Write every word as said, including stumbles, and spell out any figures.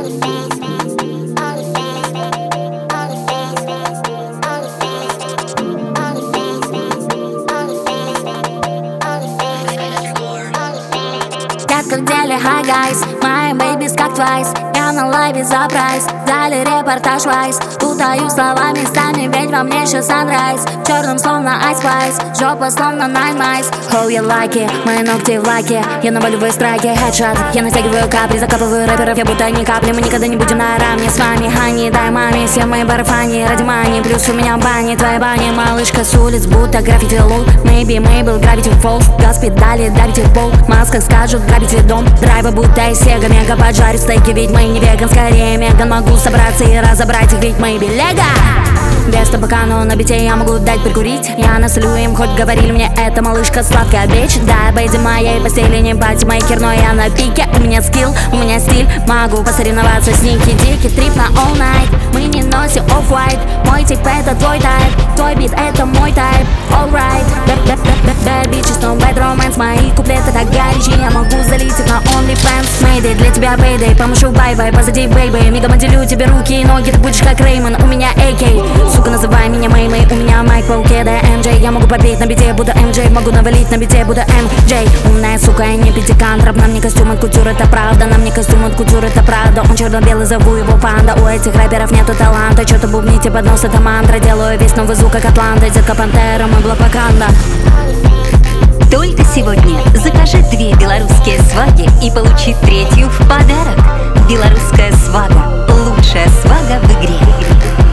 Детка в деле, hi guys, my baby's как Twice. Я на лайве за прайс, дали репортаж вайс. Путаю слова местами, ведь во мне еще sunrise. Черным словно Ice Spice, жопа словно Nine Mice. Oh, you like it, мои ногти в лаке. Я на болевые страйки, headshot. Я натягиваю капли, закапываю рэперов, я будто ни капли. Мы никогда не будем наравне с вами, хани. Дай маме все мои барфани, ради мани. Плюс у меня бани, твоя бани. Малышка с улиц, будто граффити лук. Maybe, maybe, gravity falls. Газ педали, давите в пол. В масках скажут, грабите дом. Драйва будто из сега, мега поджарю стейки, ведь мы не веган. Скорее меган, могу собраться и разобрать их, ведь мы белега. Без табака, но на бите я могу дать прикурить. Я насолю им, хоть говорили мне, эта малышка сладкая бич. Да, бейди моей постели, не батимейкер, но я на пике. У меня скилл, у меня стиль, могу посоревноваться с Ники. Дикий трип на all night, мы не носим off-white. Мой тип это твой тайп, твой бит это мой тайп. Alright, bad bitches, no bad romance. Мои куплеты так горячие, я могу залить их на OnlyFans. Mayday, для тебя payday, помышу бай-бай, позади бейбэй. Мигом отделю тебе руки и ноги, ты будешь как Реймон, у меня эй кей. Сука, называй меня Мэй-Мэй, у меня майк по руке, да эм джей. Я могу попеть на бите, буду эм джей, могу навалить на бите, буду эм джей. Умная сука, я не пятикантроп, на мне костюм от кутюр, это правда. На мне костюм от кутюр, это правда. Он черно-белый, зову его панда. У этих рэперов нету таланта, что-то бубните под нос, это мантра. Делаю весь новый звук, как Атланта, детка Пантера, мы блокпоканда. Только сегодня закажи две белорусские сваги и получи третью в подарок. Белорусская свага, лучшая свага в игре.